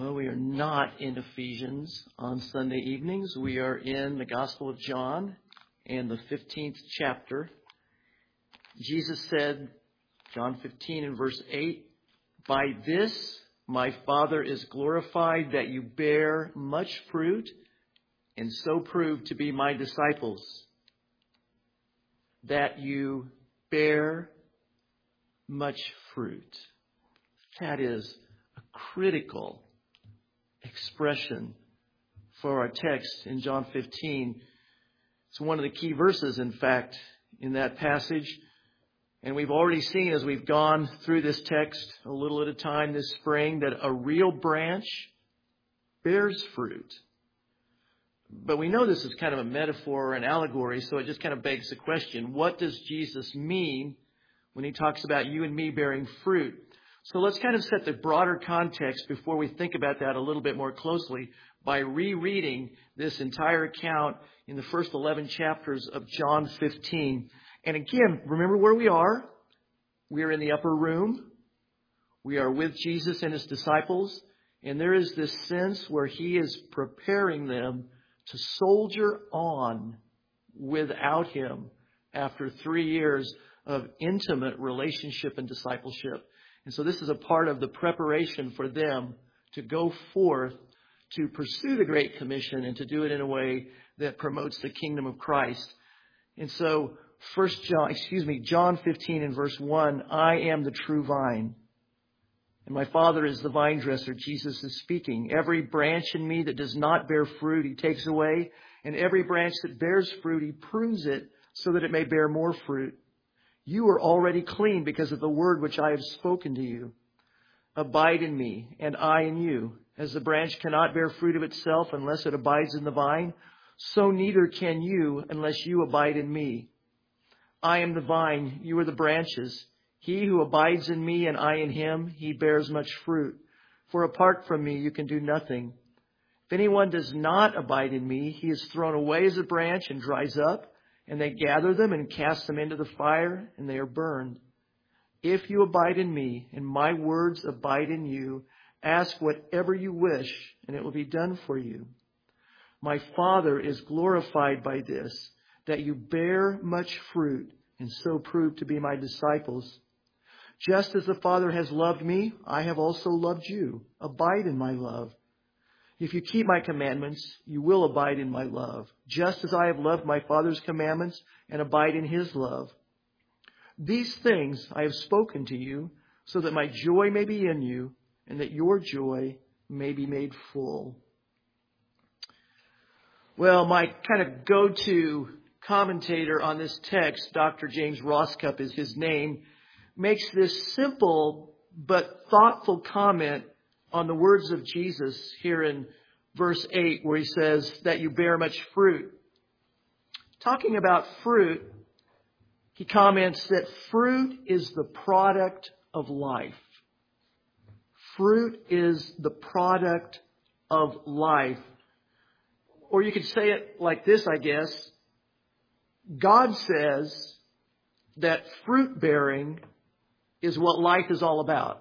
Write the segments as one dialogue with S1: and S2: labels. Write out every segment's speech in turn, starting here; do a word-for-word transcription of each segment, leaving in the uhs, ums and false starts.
S1: Well, we are not in Ephesians on Sunday evenings. We are in the Gospel of John and the fifteenth chapter. Jesus said, John fifteen and verse eight, "By this my Father is glorified, that you bear much fruit, and so prove to be my disciples." That you bear much fruit. That is a critical expression for our text in John fifteen. It's one of the key verses, in fact, in that passage. And we've already seen, as we've gone through this text a little at a time this spring, that a real branch bears fruit. But we know this is kind of a metaphor or an allegory, so it just kind of begs the question, what does Jesus mean when he talks about you and me bearing fruit? So let's kind of set the broader context before we think about that a little bit more closely by rereading this entire account in the first eleven chapters of John fifteen. And again, remember where we are. We are in the upper room. We are with Jesus and his disciples. And there is this sense where he is preparing them to soldier on without him after three years of intimate relationship and discipleship. And so this is a part of the preparation for them to go forth to pursue the Great Commission and to do it in a way that promotes the kingdom of Christ. And so First John, excuse me, John fifteen and verse one, "I am the true vine, and my Father is the vine dresser." Jesus is speaking. "Every branch in me that does not bear fruit, he takes away. And every branch that bears fruit, he prunes it so that it may bear more fruit. You are already clean because of the word which I have spoken to you. Abide in me, and I in you. As the branch cannot bear fruit of itself unless it abides in the vine, so neither can you unless you abide in me. I am the vine, you are the branches. He who abides in me and I in him, he bears much fruit. For apart from me, you can do nothing. If anyone does not abide in me, he is thrown away as a branch and dries up. And they gather them and cast them into the fire, and they are burned. If you abide in me, and my words abide in you, ask whatever you wish, and it will be done for you. My Father is glorified by this, that you bear much fruit, and so prove to be my disciples. Just as the Father has loved me, I have also loved you. Abide in my love. If you keep my commandments, you will abide in my love, just as I have loved my Father's commandments and abide in his love. These things I have spoken to you, so that my joy may be in you, and that your joy may be made full." Well, my kind of go-to commentator on this text, Doctor James Roscup is his name, makes this simple but thoughtful comment on the words of Jesus here in verse eight, where he says that you bear much fruit. Talking about fruit, he comments that fruit is the product of life. Fruit is the product of life. Or you could say it like this, I guess. God says that fruit bearing is what life is all about.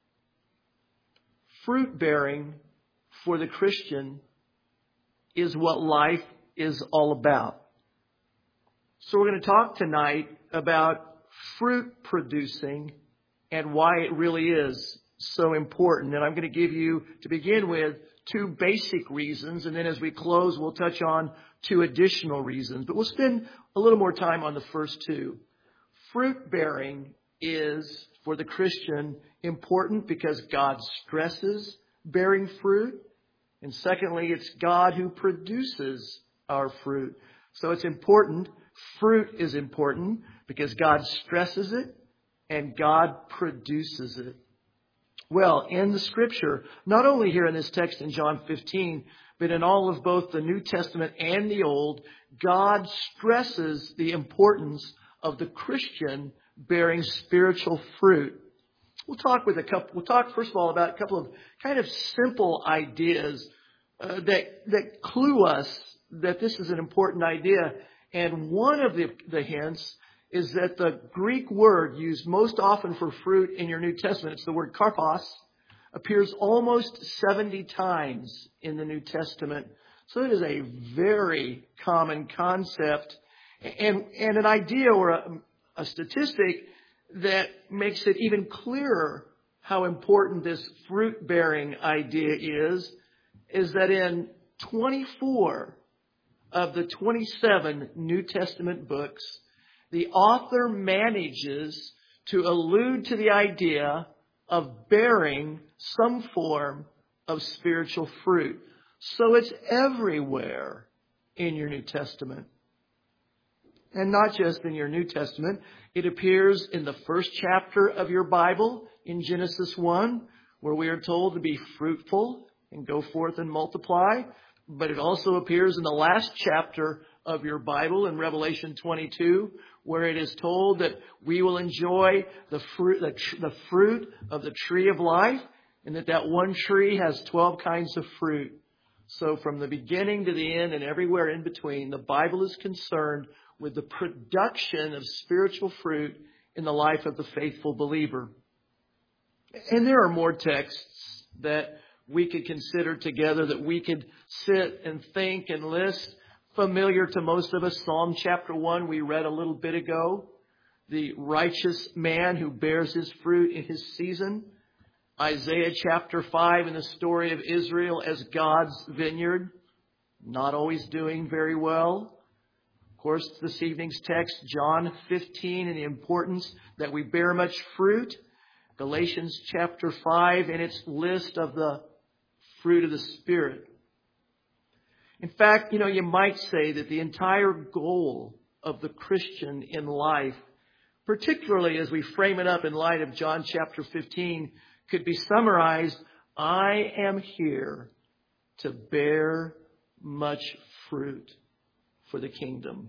S1: Fruit bearing for the Christian is what life is all about. So we're going to talk tonight about fruit producing and why it really is so important. And I'm going to give you, to begin with, two basic reasons. And then as we close, we'll touch on two additional reasons. But we'll spend a little more time on the first two. Fruit bearing is, for the Christian, important because God stresses bearing fruit. And secondly, it's God who produces our fruit. So it's important. Fruit is important because God stresses it and God produces it. Well, in the Scripture, not only here in this text in John fifteen, but in all of both the New Testament and the Old, God stresses the importance of the Christian bearing spiritual fruit. We'll talk with a couple. We'll talk first of all about a couple of kind of simple ideas uh, that that clue us that this is an important idea. And one of the, the hints is that the Greek word used most often for fruit in your New Testament, it's the word karpos. appears almost seventy times in the New Testament. So it is a very common concept and, and an idea or a, a statistic that makes it even clearer how important this fruit-bearing idea is, is that in twenty-four of the twenty-seven New Testament books, the author manages to allude to the idea of bearing some form of spiritual fruit. So it's everywhere in your New Testament. And not just in your New Testament. It appears in the first chapter of your Bible in Genesis one, where we are told to be fruitful and go forth and multiply. But it also appears in the last chapter of your Bible in Revelation twenty-two, where it is told that we will enjoy the fruit, the, tr- the fruit of the tree of life, and that that one tree has twelve kinds of fruit. So from the beginning to the end and everywhere in between, the Bible is concerned with the production of spiritual fruit in the life of the faithful believer. And there are more texts that we could consider together, that we could sit and think and list. Familiar to most of us, Psalm chapter one, we read a little bit ago. The righteous man who bears his fruit in his season. Isaiah chapter five, and the story of Israel as God's vineyard. Not always doing very well. Of course, this evening's text, John fifteen, and the importance that we bear much fruit. Galatians chapter five, and its list of the fruit of the Spirit. In fact, you know, you might say that the entire goal of the Christian in life, particularly as we frame it up in light of John chapter fifteen, could be summarized, I am here to bear much fruit for the kingdom.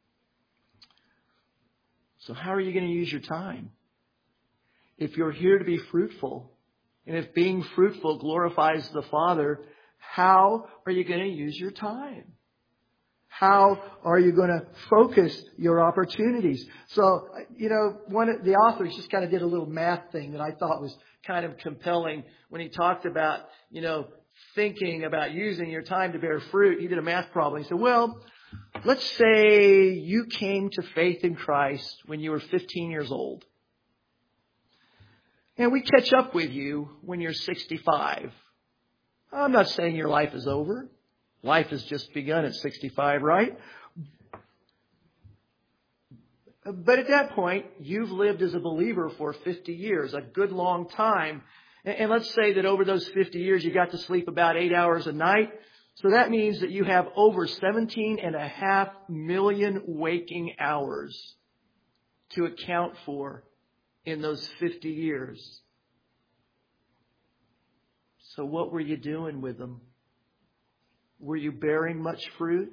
S1: So how are you going to use your time? If you're here to be fruitful, and if being fruitful glorifies the Father, how are you going to use your time? How are you going to focus your opportunities? So, you know, one of the authors just kind of did a little math thing that I thought was kind of compelling when he talked about, you know, thinking about using your time to bear fruit. He did a math problem. He said, well, let's say you came to faith in Christ when you were fifteen years old. And we catch up with you when you're sixty-five. I'm not saying your life is over. Life has just begun at sixty-five, right? But at that point, you've lived as a believer for fifty years, a good long time. And let's say that over those fifty years, you got to sleep about eight hours a night. So that means that you have over seventeen and a half million waking hours to account for in those fifty years. So what were you doing with them? Were you bearing much fruit?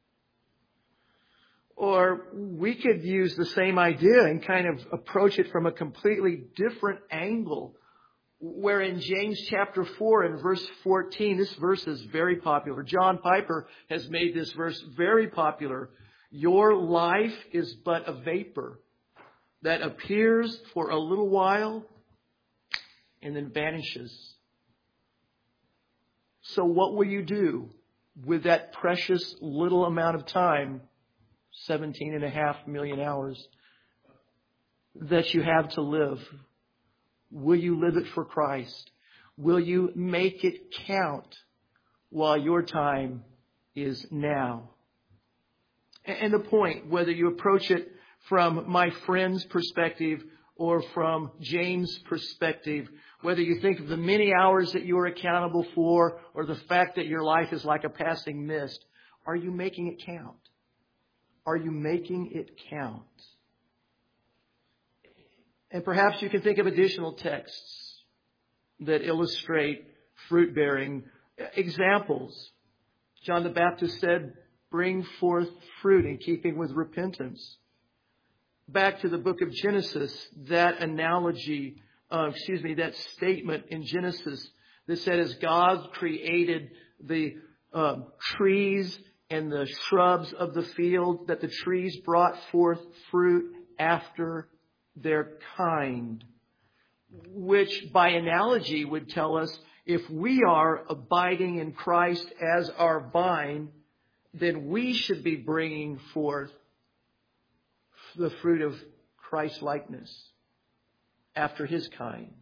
S1: Or we could use the same idea and kind of approach it from a completely different angle. Where in James chapter four and verse fourteen, this verse is very popular. John Piper has made this verse very popular. Your life is but a vapor that appears for a little while and then vanishes. So what will you do with that precious little amount of time, seventeen and a half million hours, that you have to live? Will you live it for Christ? Will you make it count while your time is now? And the point, whether you approach it from my friend's perspective or from James' perspective, whether you think of the many hours that you are accountable for or the fact that your life is like a passing mist, are you making it count? Are you making it count? And perhaps you can think of additional texts that illustrate fruit-bearing examples. John the Baptist said, bring forth fruit in keeping with repentance. Back to the book of Genesis, that analogy, uh, excuse me, that statement in Genesis that said as God created the uh, trees and the shrubs of the field, that the trees brought forth fruit after their kind. which by analogy would tell us if we are abiding in Christ as our vine, then we should be bringing forth the fruit of Christ-likeness after His kind.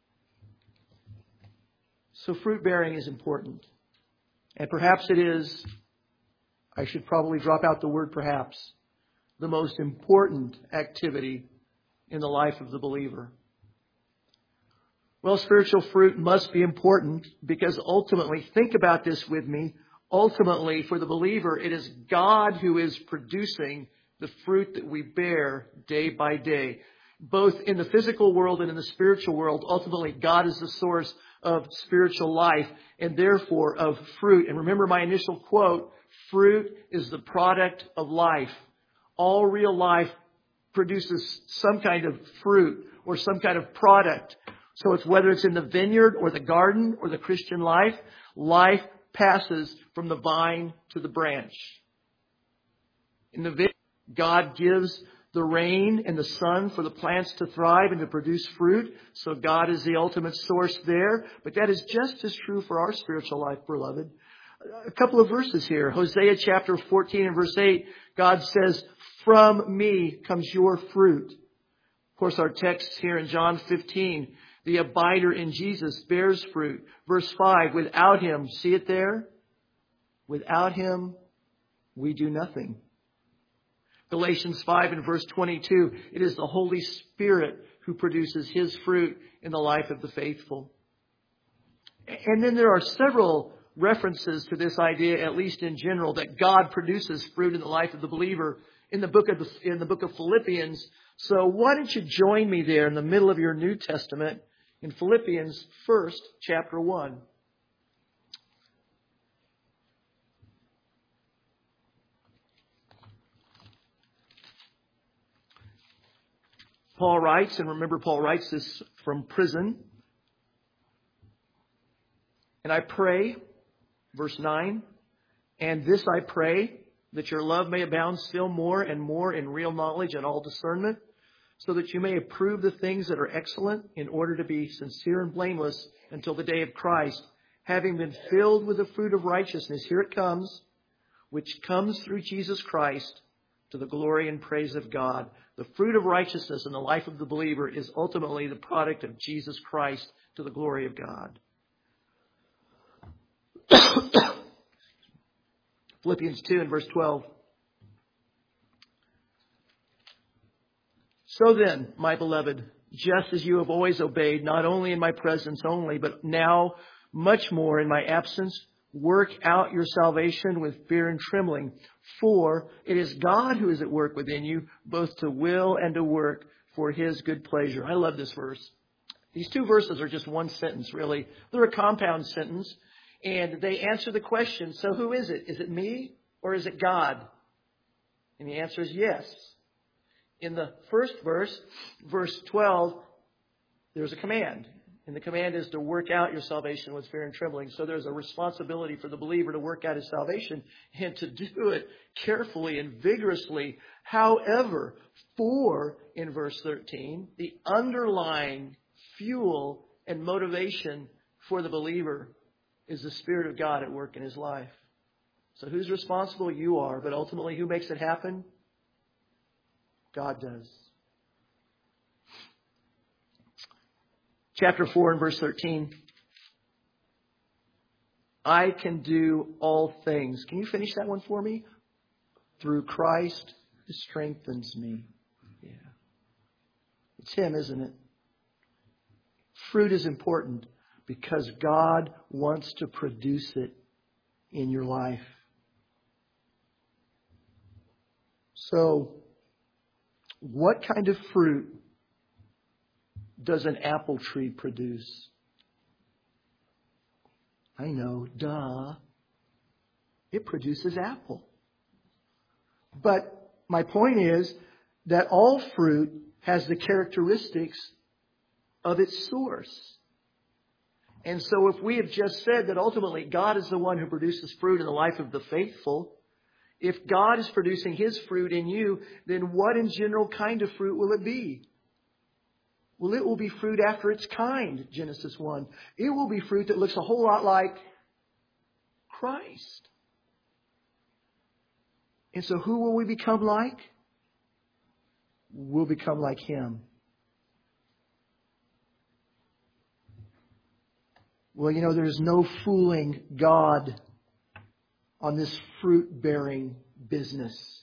S1: So fruit bearing is important. And perhaps it is, I should probably drop out the word perhaps, the most important activity in the life of the believer. Well, spiritual fruit must be important because ultimately, think about this with me, ultimately for the believer, it is God who is producing the fruit that we bear day by day. Both in the physical world and in the spiritual world, ultimately God is the source of spiritual life and therefore of fruit. And remember my initial quote, fruit is the product of life. All real life produces some kind of fruit or some kind of product. So it's whether it's in the vineyard or the garden or the Christian life, life passes from the vine to the branch. In the vineyard, God gives the rain and the sun for the plants to thrive and to produce fruit. So God is the ultimate source there. But that is just as true for our spiritual life, beloved. A couple of verses here. Hosea chapter fourteen and verse eight, God says, from me comes your fruit. Of course, our text here in John fifteen, the abider in Jesus bears fruit. Verse five, without Him, see it there? Without Him, we do nothing. Galatians five and verse twenty-two, it is the Holy Spirit who produces His fruit in the life of the faithful. And then there are several references to this idea, at least in general, that God produces fruit in the life of the believer in the book of the, in the book of Philippians. So why don't you join me there in the middle of your New Testament in Philippians first, chapter one. Paul writes, and remember Paul writes this from prison. And I pray, verse nine, and this I pray, that your love may abound still more and more in real knowledge and all discernment, so that you may approve the things that are excellent in order to be sincere and blameless until the day of Christ, having been filled with the fruit of righteousness. Here it comes, which comes through Jesus Christ to the glory and praise of God. The fruit of righteousness in the life of the believer is ultimately the product of Jesus Christ to the glory of God. Philippians two and verse twelve. So then, my beloved, just as you have always obeyed, not only in my presence only, but now much more in my absence, work out your salvation with fear and trembling. For it is God who is at work within you, both to will and to work for His good pleasure. I love this verse. These two verses are just one sentence, really. They're a compound sentence. And they answer the question, so who is it? Is it me or is it God? And the answer is yes. In the first verse, verse twelve, there's a command. And the command is to work out your salvation with fear and trembling. So there's a responsibility for the believer to work out his salvation and to do it carefully and vigorously. However, for, in verse thirteen, the underlying fuel and motivation for the believer is the Spirit of God at work in his life. So who's responsible? You are. But ultimately, who makes it happen? God does. Chapter four and verse thirteen. I can do all things. Can you finish that one for me? Through Christ who strengthens me. Yeah. It's Him, isn't it? Fruit is important because God wants to produce it in your life. So, what kind of fruit does an apple tree produce? I know, duh. It produces apple. But my point is that all fruit has the characteristics of its source. And so if we have just said that ultimately God is the one who produces fruit in the life of the faithful, if God is producing His fruit in you, then what in general kind of fruit will it be? Well, it will be fruit after its kind, Genesis one. It will be fruit that looks a whole lot like Christ. And so who will we become like? We'll become like Him. Well, you know, there's no fooling God on this fruit-bearing business.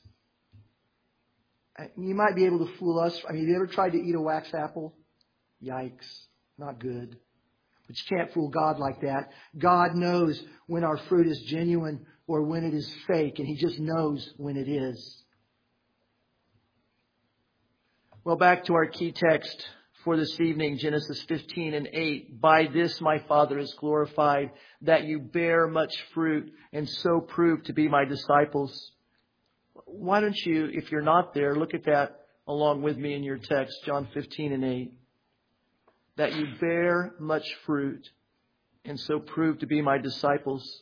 S1: You might be able to fool us. I mean, have you ever tried to eat a wax apple? Yikes. Not good. But you can't fool God like that. God knows when our fruit is genuine or when it is fake, and He just knows when it is. Well, back to our key text for this evening, Genesis fifteen and eight. By this my Father is glorified, that you bear much fruit and so prove to be my disciples. Why don't you, if you're not there, look at that along with me in your text, John fifteen and eight. That you bear much fruit and so prove to be my disciples.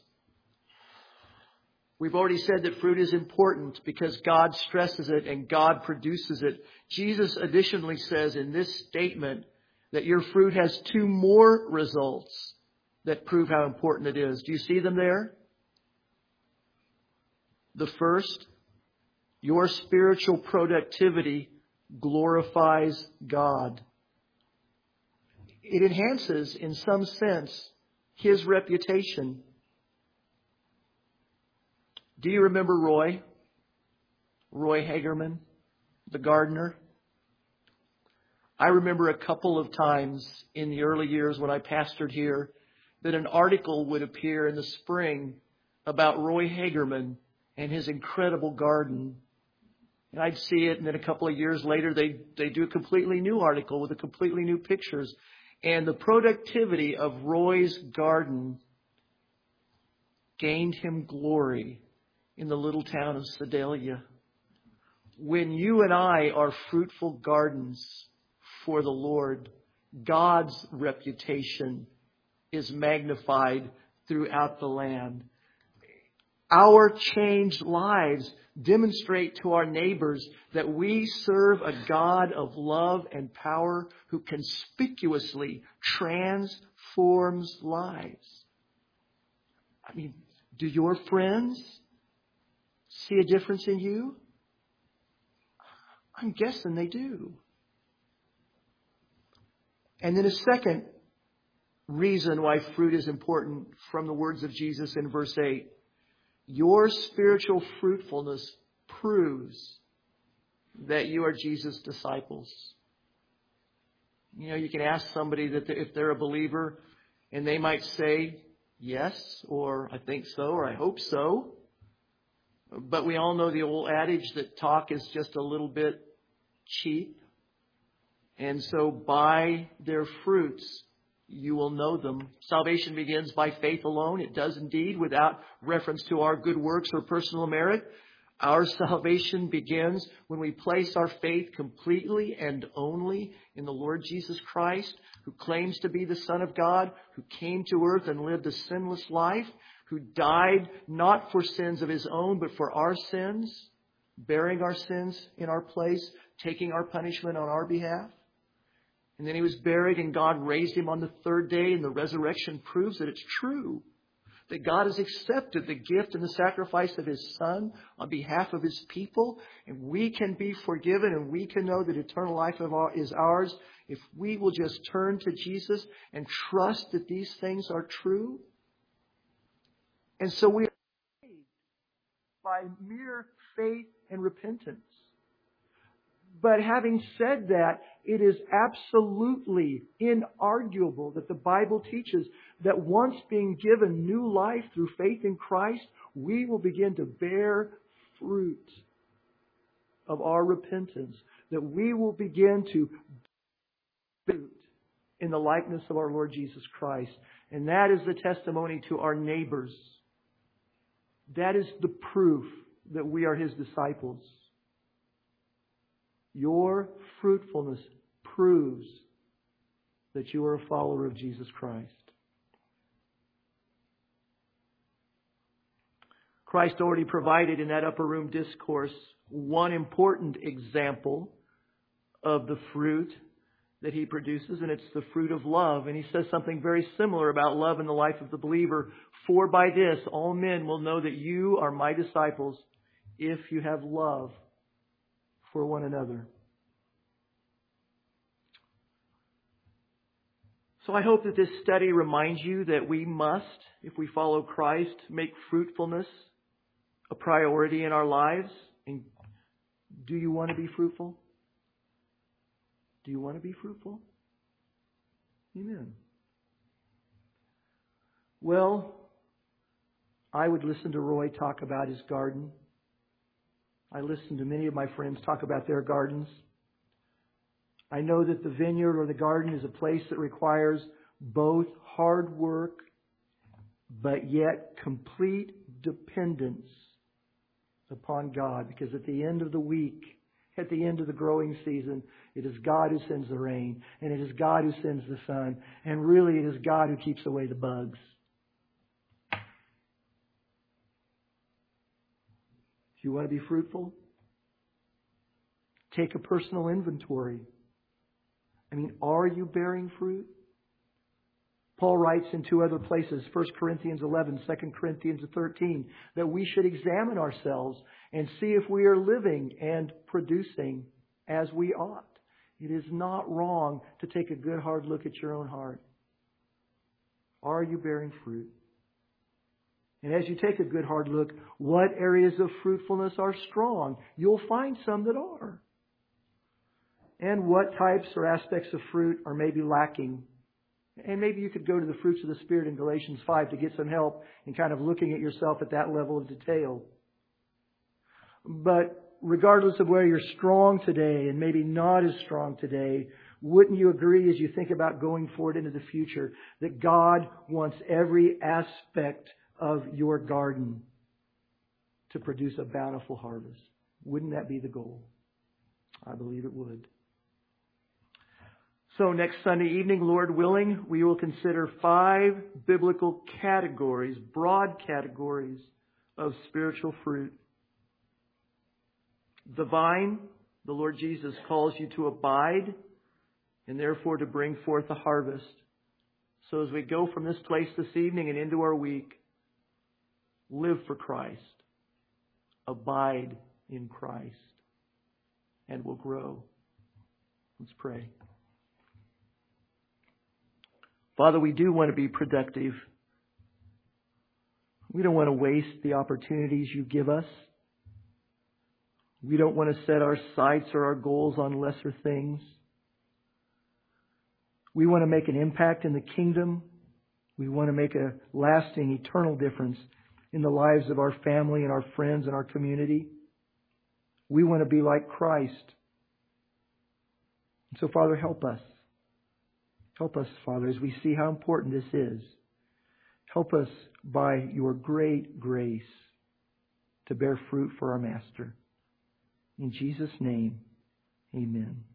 S1: We've already said that fruit is important because God stresses it and God produces it. Jesus additionally says in this statement that your fruit has two more results that prove how important it is. Do you see them there? The first, your spiritual productivity glorifies God. It enhances, in some sense, His reputation. Do you remember Roy? Roy Hagerman, the gardener? I remember a couple of times in the early years when I pastored here that an article would appear in the spring about Roy Hagerman and his incredible garden. And I'd see it, and then a couple of years later, they they do a completely new article with a completely new pictures. And the productivity of Roy's garden gained him glory in the little town of Sedalia. When you and I are fruitful gardens for the Lord, God's reputation is magnified throughout the land. Our changed lives demonstrate to our neighbors that we serve a God of love and power who conspicuously transforms lives. I mean, do your friends see a difference in you? I'm guessing they do. And then a second reason why fruit is important from the words of Jesus in verse eight. Your spiritual fruitfulness proves that you are Jesus' disciples. You know, you can ask somebody that if they're a believer and they might say, yes, or I think so, or I hope so. But we all know the old adage that talk is just a little bit cheap. And so by their fruits, you will know them. Salvation begins by faith alone. It does indeed, without reference to our good works or personal merit. Our salvation begins when we place our faith completely and only in the Lord Jesus Christ, who claims to be the Son of God, who came to earth and lived a sinless life, who died not for sins of His own, but for our sins, bearing our sins in our place, taking our punishment on our behalf. And then He was buried and God raised Him on the third day, and the resurrection proves that it's true. That God has accepted the gift and the sacrifice of His Son on behalf of His people. And we can be forgiven and we can know that eternal life is ours if we will just turn to Jesus and trust that these things are true. And so we are saved by mere faith and repentance. But having said that, it is absolutely inarguable that the Bible teaches that once being given new life through faith in Christ, we will begin to bear fruit of our repentance. That we will begin to bear fruit in the likeness of our Lord Jesus Christ. And that is the testimony to our neighbors. That is the proof that we are His disciples. Your fruitfulness proves that you are a follower of Jesus Christ. Christ already provided in that upper room discourse one important example of the fruit that He produces, and it's the fruit of love. And He says something very similar about love in the life of the believer. For by this all men will know that you are my disciples, if you have love for one another. So I hope that this study reminds you that we must, if we follow Christ, make fruitfulness a priority in our lives. And do you want to be fruitful? Do you want to be fruitful? Amen. Well, I would listen to Roy talk about his garden. I listen to many of my friends talk about their gardens. I know that the vineyard or the garden is a place that requires both hard work, but yet complete dependence upon God. Because at the end of the week, at the end of the growing season, it is God who sends the rain, and it is God who sends the sun, and really it is God who keeps away the bugs. If you want to be fruitful, take a personal inventory. I mean, are you bearing fruit? Paul writes in two other places, First Corinthians eleven, Second Corinthians thirteen, that we should examine ourselves and see if we are living and producing as we ought. It is not wrong to take a good hard look at your own heart. Are you bearing fruit? And as you take a good hard look, what areas of fruitfulness are strong? You'll find some that are. And what types or aspects of fruit are maybe lacking? And maybe you could go to the fruits of the Spirit in Galatians five to get some help in kind of looking at yourself at that level of detail. But regardless of whether you're strong today and maybe not as strong today, wouldn't you agree as you think about going forward into the future that God wants every aspect of your garden to produce a bountiful harvest? Wouldn't that be the goal? I believe it would. So next Sunday evening, Lord willing, we will consider five biblical categories, broad categories of spiritual fruit. The vine, the Lord Jesus calls you to abide and therefore to bring forth a harvest. So as we go from this place this evening and into our week, live for Christ, abide in Christ, and we'll grow. Let's pray. Father, we do want to be productive. We don't want to waste the opportunities you give us. We don't want to set our sights or our goals on lesser things. We want to make an impact in the kingdom. We want to make a lasting, eternal difference in the lives of our family and our friends and our community. We want to be like Christ. And so, Father, help us. Help us, Father, as we see how important this is. Help us by your great grace to bear fruit for our Master. In Jesus' name, amen.